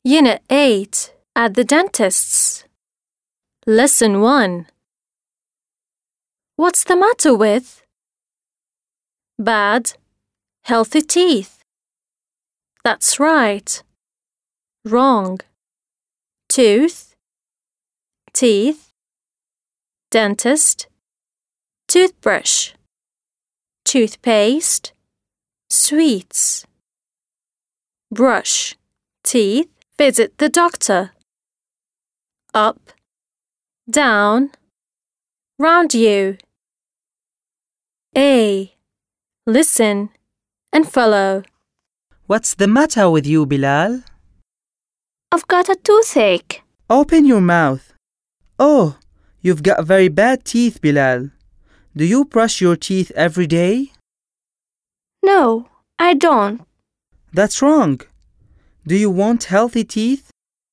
Unit 8 at the dentist's. Lesson 1. What's the matter with? Bad, healthy teeth. That's right. Wrong. Tooth, teeth, dentist, toothbrush, toothpaste, sweets. Brush, teeth, visit the doctor. Up, down, round you. A. Listen and follow. What's the matter with you, Bilal? I've got a toothache. Open your mouth. Oh, you've got very bad teeth, Bilal. Do you brush your teeth every day? No, I don't. That's wrong. Do you want healthy teeth?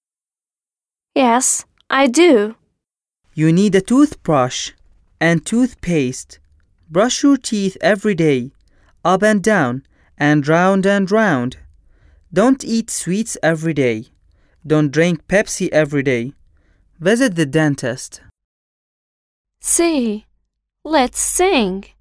Yes, I do. You need a toothbrush and toothpaste. Brush your teeth every day, up and down, and round and round. Don't eat sweets every day. Don't drink Pepsi every day. Visit the dentist. C. Let's sing.